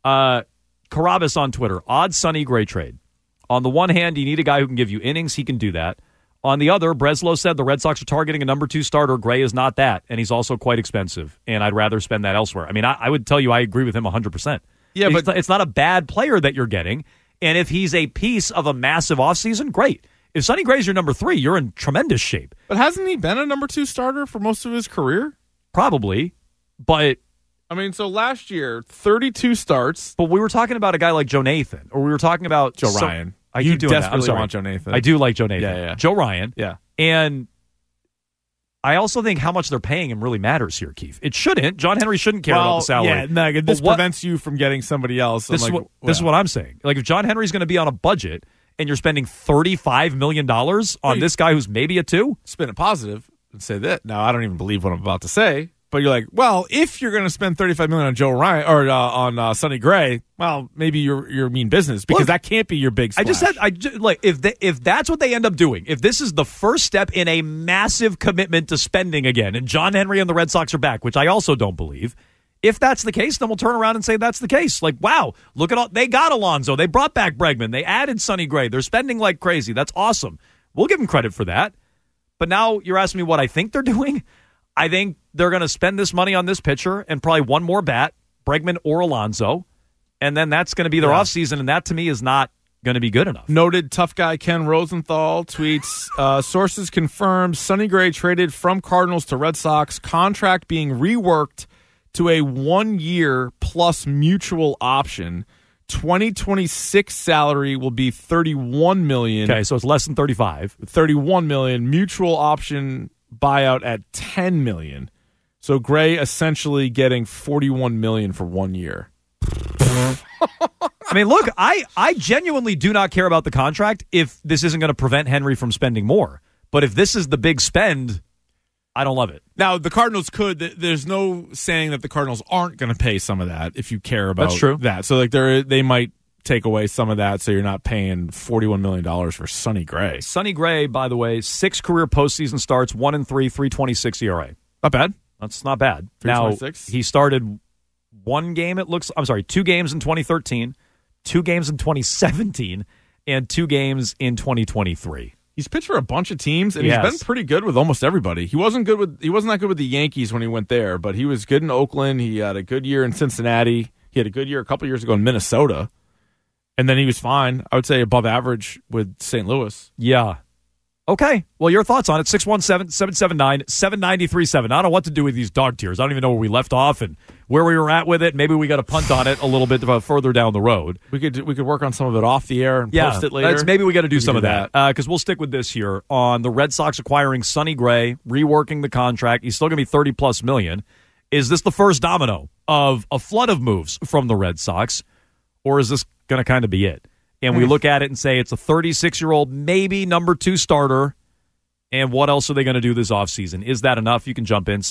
Carabas on Twitter, odd Sonny Gray trade. On the one hand, you need a guy who can give you innings. He can do that. On the other, Breslow said the Red Sox are targeting a number 2 starter. Gray is not that, and he's also quite expensive, and I'd rather spend that elsewhere. I mean, I would tell you I agree with him 100%. Yeah, but it's not a bad player that you're getting, and if he's a piece of a massive offseason, great. If Sonny Gray's your number 3, you're in tremendous shape. But hasn't he been a number 2 starter for most of his career? Probably, but... I mean, so last year, 32 starts. But we were talking about a guy like Joe Nathan, or we were talking about... Joe Ryan. You desperately want Joe Nathan. I do like Joe Nathan. Yeah. Joe Ryan. Yeah. And I also think how much they're paying him really matters here, Keith. It shouldn't. John Henry shouldn't care about the salary. Yeah, no, this prevents you from getting somebody else. This is what I'm saying. Like, if John Henry's going to be on a budget and you're spending $35 million on this guy who's maybe a 2? Spin it positive and say that. Now, I don't even believe what I'm about to say. But you're like, well, if you're going to spend $35 million on Joe Ryan or on Sonny Gray, well, maybe you're mean business because that can't be your big splash. If that's what they end up doing, if this is the first step in a massive commitment to spending again, and John Henry and the Red Sox are back, which I also don't believe. If that's the case, then we'll turn around and say that's the case. Like, wow, look at all they got Alonso, they brought back Bregman, they added Sonny Gray, they're spending like crazy. That's awesome. We'll give them credit for that. But now you're asking me what I think they're doing. I think they're going to spend this money on this pitcher and probably one more bat, Bregman or Alonso, and then that's going to be their offseason, and that to me is not going to be good enough. Noted tough guy Ken Rosenthal tweets, sources confirm Sonny Gray traded from Cardinals to Red Sox, contract being reworked to a 1-year plus mutual option. 2026 salary will be $31 million. Okay, so it's less than 35. $31 million. Mutual option buyout at $10 million. So Gray essentially getting $41 million for 1 year. I mean, look, I genuinely do not care about the contract if this isn't going to prevent Henry from spending more. But if this is the big spend, I don't love it. Now, the Cardinals could. There's no saying that the Cardinals aren't going to pay some of that if you care about That's true. that. So like they might take away some of that so you're not paying $41 million for Sonny Gray. Sonny Gray, by the way, 6 career postseason starts, 1-3, 3.26 ERA. Not bad. That's not bad. 3.26. Now, he started 2 games in 2013, 2 games in 2017, and 2 games in 2023. He's pitched for a bunch of teams, and he's been pretty good with almost everybody. He wasn't that good with the Yankees when he went there, but he was good in Oakland. He had a good year in Cincinnati. He had a good year a couple years ago in Minnesota. And then he was fine. I would say above average with St. Louis. Yeah. Okay. Well, your thoughts on it, 617-779-7937. I don't know what to do with these dog tiers. I don't even know where we left off and where we were at with it. Maybe we got to punt on it a little bit further down the road. We could work on some of it off the air and post it later. Maybe we got to do some of that because we'll stick with this here on the Red Sox acquiring Sonny Gray, reworking the contract. He's still going to be $30+ million. Is this the first domino of a flood of moves from the Red Sox, or is this going to kind of be it? And we look at it and say it's a 36-year-old, maybe number 2 starter. And what else are they going to do this offseason? Is that enough? You can jump in.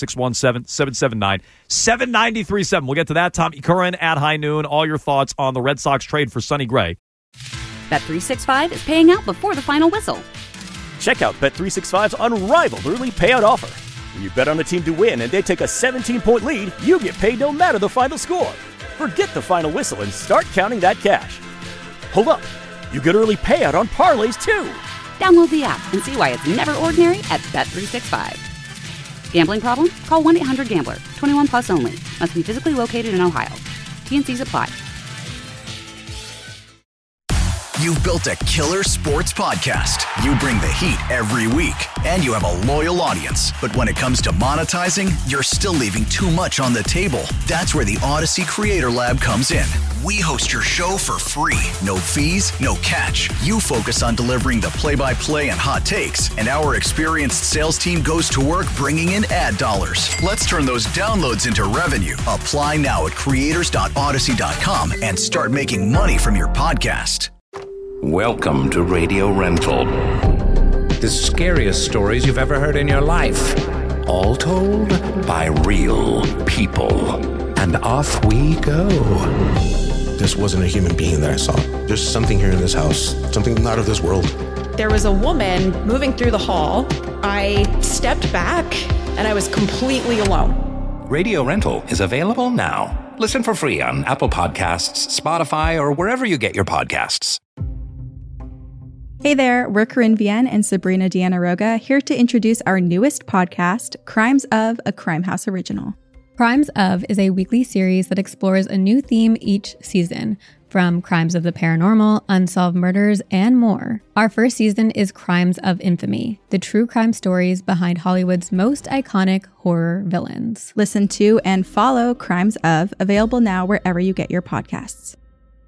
617-779-7937. We'll get to that. Tommy Curran at high noon. All your thoughts on the Red Sox trade for Sonny Gray. Bet365 is paying out before the final whistle. Check out Bet365's unrivaled early payout offer. When you bet on a team to win and they take a 17-point lead, you get paid no matter the final score. Forget the final whistle and start counting that cash. Hold up. You get early payout on parlays, too. Download the app and see why it's never ordinary at Bet365. Gambling problem? Call 1-800-GAMBLER. 21 plus only. Must be physically located in Ohio. T&Cs apply. You've built a killer sports podcast. You bring the heat every week, and you have a loyal audience. But when it comes to monetizing, you're still leaving too much on the table. That's where the Odyssey Creator Lab comes in. We host your show for free. No fees, no catch. You focus on delivering the play-by-play and hot takes, and our experienced sales team goes to work bringing in ad dollars. Let's turn those downloads into revenue. Apply now at creators.odyssey.com and start making money from your podcast. Welcome to Radio Rental. The scariest stories you've ever heard in your life. All told by real people. And off we go. This wasn't a human being that I saw. There's something here in this house, something not of this world. There was a woman moving through the hall. I stepped back and I was completely alone. Radio Rental is available now. Listen for free on Apple Podcasts, Spotify, or wherever you get your podcasts. Hey there, we're Corinne Vienne and Sabrina Deanna Roga here to introduce our newest podcast, Crimes of, a Crime House original. Crimes of is a weekly series that explores a new theme each season, from crimes of the paranormal, unsolved murders, and more. Our first season is Crimes of Infamy, the true crime stories behind Hollywood's most iconic horror villains. Listen to and follow Crimes of, available now wherever you get your podcasts.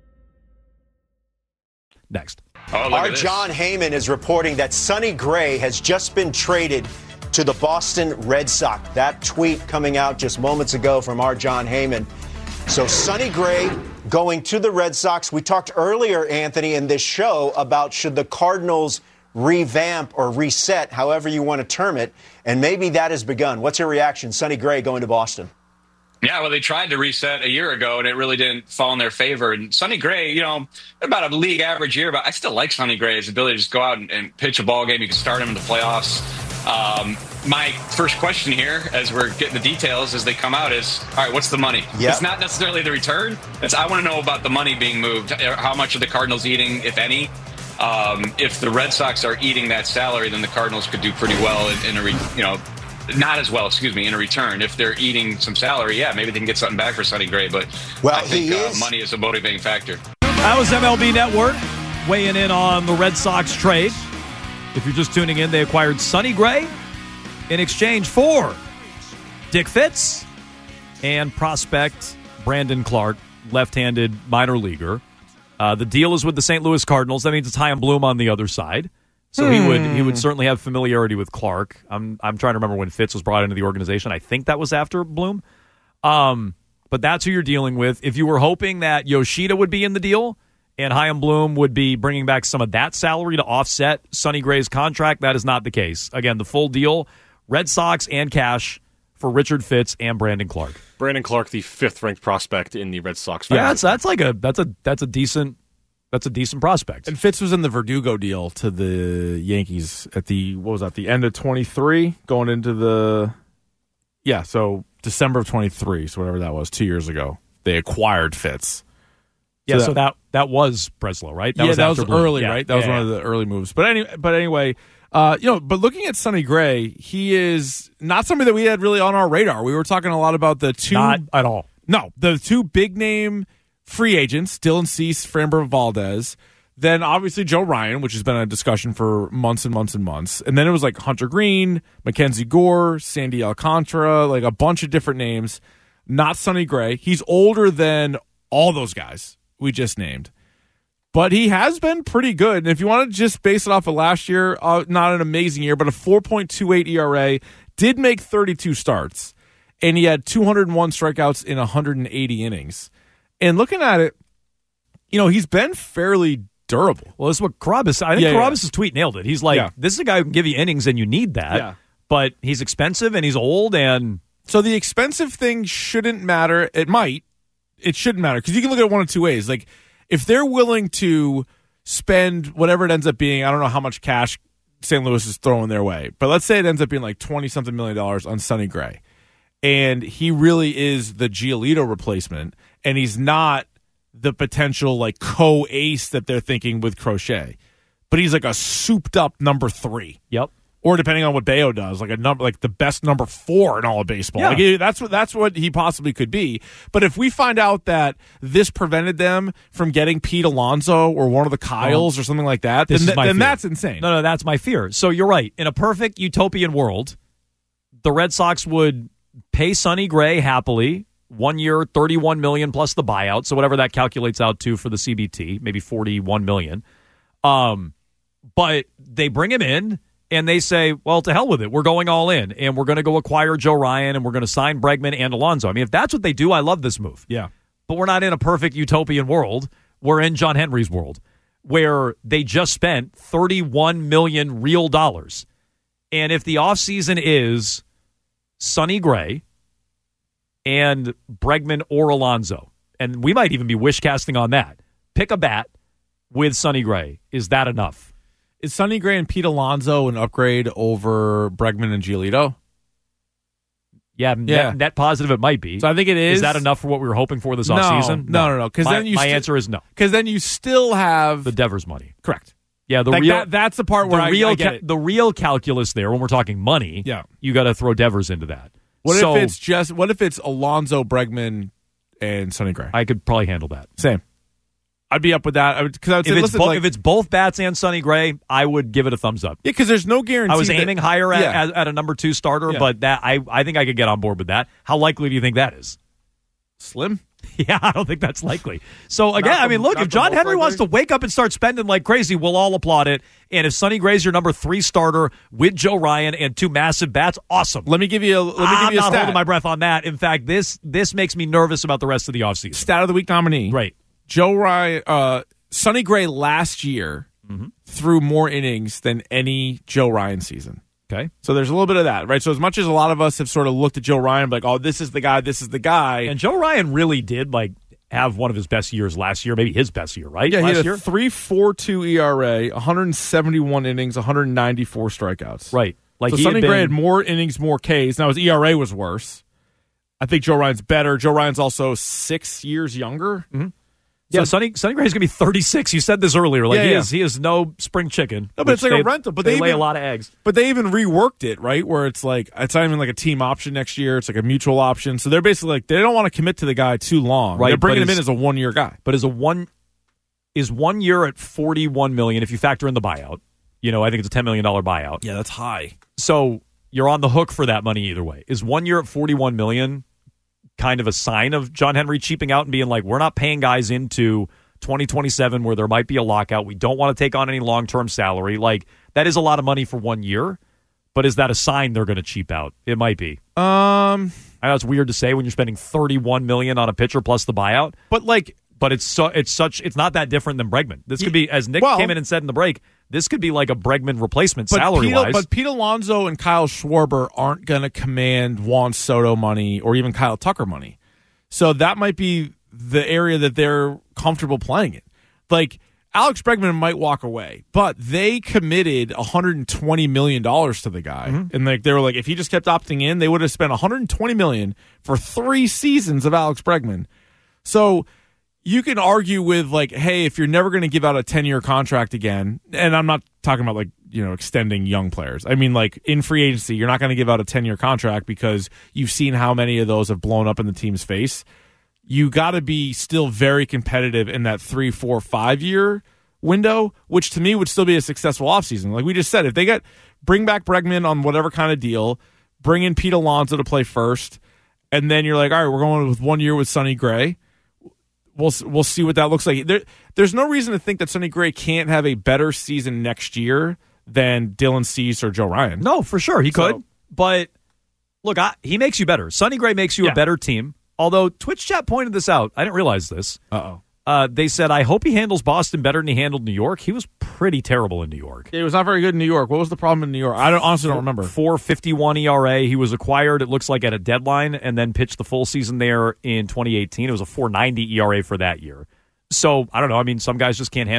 Next. Our John Heyman is reporting that Sonny Gray has just been traded to the Boston Red Sox. That tweet coming out just moments ago from our John Heyman. So Sonny Gray going to the Red Sox. We talked earlier, Anthony, in this show about should the Cardinals revamp or reset, however you want to term it, and maybe that has begun. What's your reaction, Sonny Gray going to Boston? Yeah, well, they tried to reset a year ago, and it really didn't fall in their favor. And Sonny Gray, about a league average year, but I still like Sonny Gray's ability to just go out and pitch a ball game. You can start him in the playoffs. My first question here, as we're getting the details as they come out, is, all right, what's the money? Yep. It's not necessarily the return. I want to know about the money being moved. How much are the Cardinals eating, if any? If the Red Sox are eating that salary, then the Cardinals could do pretty well not as well, in a return. If they're eating some salary, yeah, maybe they can get something back for Sonny Gray. But I think money is a motivating factor. That was MLB Network weighing in on the Red Sox trade. If you're just tuning in, they acquired Sonny Gray in exchange for Dick Fitz and prospect Brandon Clark, left-handed minor leaguer. The deal is with the St. Louis Cardinals. That means it's Chaim Bloom on the other side. So he would certainly have familiarity with Clark. I'm trying to remember when Fitz was brought into the organization. I think that was after Bloom. But that's who you're dealing with. If you were hoping that Yoshida would be in the deal and Chaim Bloom would be bringing back some of that salary to offset Sonny Gray's contract, that is not the case. Again, the full deal, Red Sox and cash for Richard Fitz and Brandon Clark. Brandon Clark, the 5th-ranked prospect in the Red Sox. Yeah, that's a decent prospect. And Fitz was in the Verdugo deal to the Yankees at the end of 23, going into so December of 23, so whatever that was, 2 years ago. They acquired Fitz. So that was Breslow, right? That was early, right? That was one of the early moves. But anyway, but looking at Sonny Gray, he is not somebody that we had really on our radar. We were talking a lot about the two. Not at all. No, the two big name free agents, Dylan Cease, Framber Valdez, then obviously Joe Ryan, which has been a discussion for months and months and months. And then it was like Hunter Green, Mackenzie Gore, Sandy Alcantara, like a bunch of different names. Not Sonny Gray. He's older than all those guys we just named. But he has been pretty good. And if you want to just base it off of last year, not an amazing year, but a 4.28 ERA, did make 32 starts. And he had 201 strikeouts in 180 innings. And looking at it, he's been fairly durable. Well, this is what Carabas, I think Carabas' tweet nailed it. He's like, this is a guy who can give you innings and you need that, but he's expensive and he's old. And so the expensive thing shouldn't matter. It shouldn't matter because you can look at it one of two ways. Like if they're willing to spend whatever it ends up being. I don't know how much cash St. Louis is throwing their way, but let's say it ends up being like $20-something million on Sonny Gray. And he really is the Giolito replacement, and he's not the potential like co-ace that they're thinking with Crochet. But he's like a souped-up number 3. Yep. Or depending on what Bayo does, like the best number 4 in all of baseball. Yeah. Like that's what he possibly could be. But if we find out that this prevented them from getting Pete Alonso or one of the Kyles or something like that, then that's insane. No, that's my fear. So you're right. In a perfect utopian world, the Red Sox would pay Sonny Gray happily 1 year, $31 million plus the buyout. So whatever that calculates out to for the CBT, maybe $41 million. But they bring him in. And they say, well, to hell with it. We're going all in, and we're going to go acquire Joe Ryan, and we're going to sign Bregman and Alonso. I mean, if that's what they do, I love this move. Yeah. But we're not in a perfect utopian world. We're in John Henry's world, where they just spent $31 million real dollars. And if the offseason is Sonny Gray and Bregman or Alonso, and we might even be wish casting on that, pick a bat with Sonny Gray. Is that enough? Is Sonny Gray and Pete Alonso an upgrade over Bregman and Giolito? Yeah. Net positive it might be. So I think it is. Is that enough for what we were hoping for this offseason? No. Because my answer is no. Because then you still have the Devers money. Correct. Yeah, that's the part where I get it. The real calculus there when we're talking money. Yeah. You got to throw Devers into that. What if it's Alonso, Bregman, and Sonny Gray? I could probably handle that. Same. I'd be up with that. Because I would say, if it's both bats and Sonny Gray, I would give it a thumbs up. Yeah, because there's no guarantee. I was aiming higher at a number 2 starter, but that I think I could get on board with that. How likely do you think that is? Slim. Yeah, I don't think that's likely. So again, look, if John Henry wants to wake up and start spending like crazy, we'll all applaud it. And if Sonny Gray's your number 3 starter with Joe Ryan and 2 massive bats, awesome. Let me give you a I'm not stat. holding my breath on that. In fact, this makes me nervous about the rest of the offseason. Stat of the week nominee. Right. Joe Ryan. Sonny Gray last year threw more innings than any Joe Ryan season. Okay. So there's a little bit of that, right? So as much as a lot of us have sort of looked at Joe Ryan like, oh, this is the guy. And Joe Ryan really did have one of his best years last year, maybe his best year, right? Yeah, last he had year? a 3.42 ERA, 171 innings, 194 strikeouts. Right. So Sonny Gray had more innings, more Ks. Now his ERA was worse. I think Joe Ryan's better. Joe Ryan's also 6 years younger. Mm-hmm. Yeah, Sonny Gray's going to be 36. You said this earlier. He is no spring chicken. No, but it's like a rental. But they lay a lot of eggs. But they even reworked it, right? Where it's like it's not even like a team option next year. It's like a mutual option. So they're basically like they don't want to commit to the guy too long. Right, they're bringing him in as a 1 year guy. But is 1 year at $41 million if you factor in the buyout? I think it's a $10 million buyout. Yeah, that's high. So you're on the hook for that money either way. Is 1 year at $41 million kind of a sign of John Henry cheaping out and being like, we're not paying guys into 2027 where there might be a lockout. We don't want to take on any long-term salary. That is a lot of money for 1 year, but is that a sign they're going to cheap out? It might be. I know it's weird to say when you're spending $31 million on a pitcher plus the buyout, but it's not that different than Bregman. This could be, as Nick came in and said in the break, this could be like a Bregman replacement salary-wise. But Pete Alonso and Kyle Schwarber aren't going to command Juan Soto money or even Kyle Tucker money. So that might be the area that they're comfortable playing in. Alex Bregman might walk away, but they committed $120 million to the guy. Mm-hmm. And they were like, if he just kept opting in, they would have spent $120 million for 3 seasons of Alex Bregman. So you can argue with hey, if you're never going to give out a 10-year contract again, and I'm not talking about extending young players. I mean, in free agency, you're not going to give out a 10-year contract because you've seen how many of those have blown up in the team's face. You got to be still very competitive in that 3, 4, 5 year window, which to me would still be a successful offseason. Like we just said, if they bring back Bregman on whatever kind of deal, bring in Pete Alonso to play first, and then you're like, all right, we're going with 1 year with Sonny Gray. We'll see what that looks like. There's no reason to think that Sonny Gray can't have a better season next year than Dylan Cease or Joe Ryan. No, for sure he could. But look, he makes you better. Sonny Gray makes you a better team. Although Twitch chat pointed this out, I didn't realize this. They said, I hope he handles Boston better than he handled New York. He was pretty terrible in New York. It was not very good in New York. What was the problem in New York? I honestly don't remember. 4.51 ERA. He was acquired, it looks like, at a deadline and then pitched the full season there in 2018. It was a 4.90 ERA for that year. So, I don't know. I mean, some guys just can't handle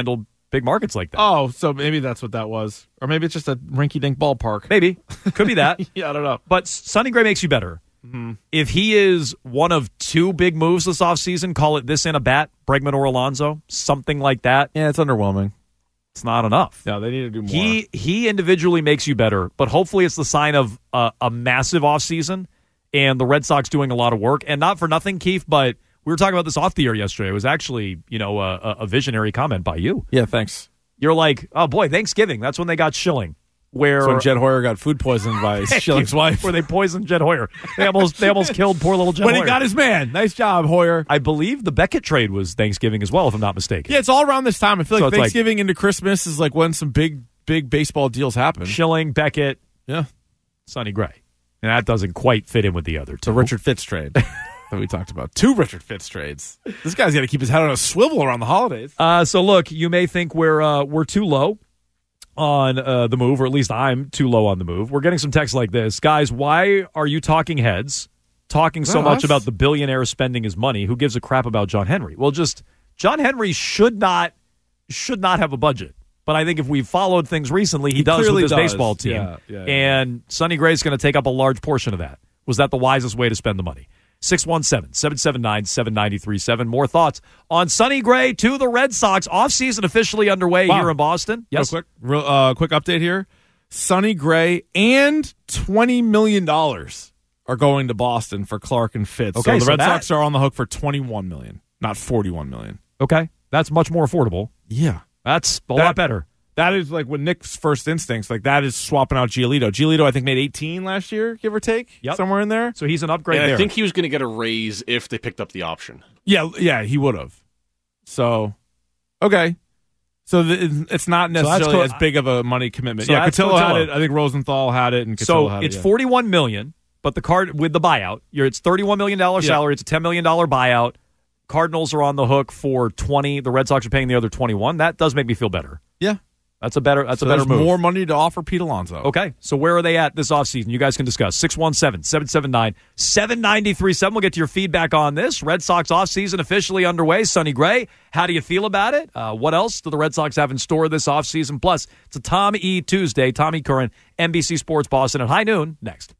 big markets like that. Oh, so maybe that's what that was. Or maybe it's just a rinky-dink ballpark. Maybe. Could be that. Yeah, I don't know. But Sonny Gray makes you better. Mm-hmm. If he is one of two big moves this offseason, call it this in a bat, Bregman or Alonso, something like that. Yeah, it's underwhelming. It's not enough. No, they need to do more. He individually makes you better, but hopefully it's the sign of a massive offseason and the Red Sox doing a lot of work. And not for nothing, Keith, but we were talking about this off the air yesterday. It was actually, a visionary comment by you. Yeah, thanks. You're like, oh boy, Thanksgiving. That's when they got Schilling. Where That's when Jed Hoyer got food poisoned by Schilling's wife. Where they poisoned Jed Hoyer. They almost killed poor little Jed Hoyer. But he got his man. Nice job, Hoyer. I believe the Beckett trade was Thanksgiving as well, if I'm not mistaken. Yeah, it's all around this time. I feel like So Thanksgiving into Christmas is like when some big baseball deals happen. Schilling, Beckett, yeah, Sonny Gray. And that doesn't quite fit in with the other two. The Richard Fitz trade that we talked about. 2 Richard Fitz trades. This guy's got to keep his head on a swivel around the holidays. So look, you may think we're too low on the move, or at least I'm too low on the move. We're getting some texts like this. Guys, why are you talking heads talking so much about the billionaire spending his money? Who gives a crap about John Henry? Well, just John Henry should not have a budget. But I think if we've followed things recently, he does with his baseball team. Yeah. And Sonny Gray's going to take up a large portion of that. Was that the wisest way to spend the money? 617-779-7937. More thoughts on Sonny Gray to the Red Sox. Offseason officially underway here in Boston. Yes. Quick update here. Sonny Gray and $20 million are going to Boston for Clark and Fitz. Okay, so the Red Sox are on the hook for $21 million, not $41 million. Okay. That's much more affordable. Yeah. That's a lot better. That is like what Nick's first instincts. Like that is swapping out Giolito. Giolito, I think, made 18 last year, give or take. Yep. Somewhere in there. So he's an upgrade there. I think he was going to get a raise if they picked up the option. Yeah, he would have. So, okay. So it's not necessarily as big of a money commitment. So Cotillo had it. I think Rosenthal had it, and Cotillo had it. So it's $41 million, but the card with the buyout, it's $31 million salary. It's a $10 million buyout. Cardinals are on the hook for 20. The Red Sox are paying the other 21. That does make me feel better. Yeah. That's a better move. More money to offer Pete Alonso. Okay. So where are they at this offseason? You guys can discuss. 617-779-7937. We'll get to your feedback on this. Red Sox offseason officially underway. Sonny Gray, how do you feel about it? What else do the Red Sox have in store this offseason? Plus, it's a Tom E. Tuesday. Tommy Curran, NBC Sports Boston at high noon. Next.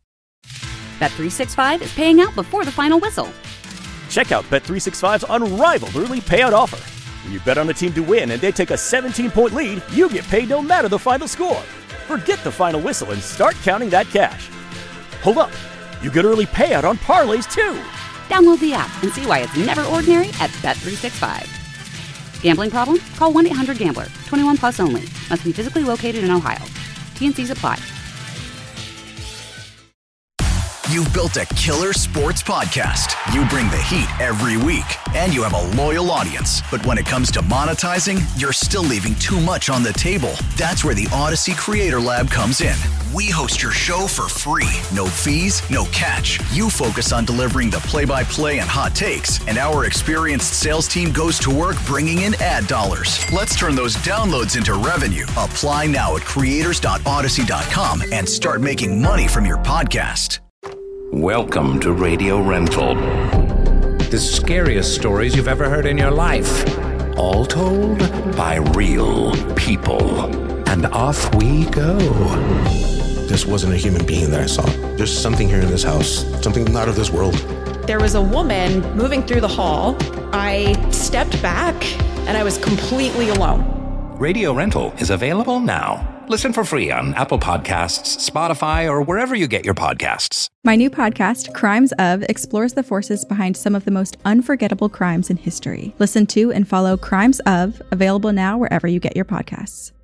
Bet365 is paying out before the final whistle. Check out Bet365's unrivaled early payout offer. When you bet on a team to win and they take a 17-point lead, you get paid no matter the final score. Forget the final whistle and start counting that cash. Hold up. You get early payout on parlays, too. Download the app and see why it's never ordinary at Bet365. Gambling problem? Call 1-800-GAMBLER. 21 plus only. Must be physically located in Ohio. T&Cs apply. You've built a killer sports podcast. You bring the heat every week, and you have a loyal audience. But when it comes to monetizing, you're still leaving too much on the table. That's where the Odyssey Creator Lab comes in. We host your show for free. No fees, no catch. You focus on delivering the play-by-play and hot takes, and our experienced sales team goes to work bringing in ad dollars. Let's turn those downloads into revenue. Apply now at creators.odyssey.com and start making money from your podcast. Welcome to Radio Rental. The scariest stories you've ever heard in your life. All told by real people. And off we go. This wasn't a human being that I saw. There's something here in this house, something not of this world. There was a woman moving through the hall. I stepped back and I was completely alone. Radio Rental is available now. Listen for free on Apple Podcasts, Spotify, or wherever you get your podcasts. My new podcast, Crimes Of, explores the forces behind some of the most unforgettable crimes in history. Listen to and follow Crimes Of, available now wherever you get your podcasts.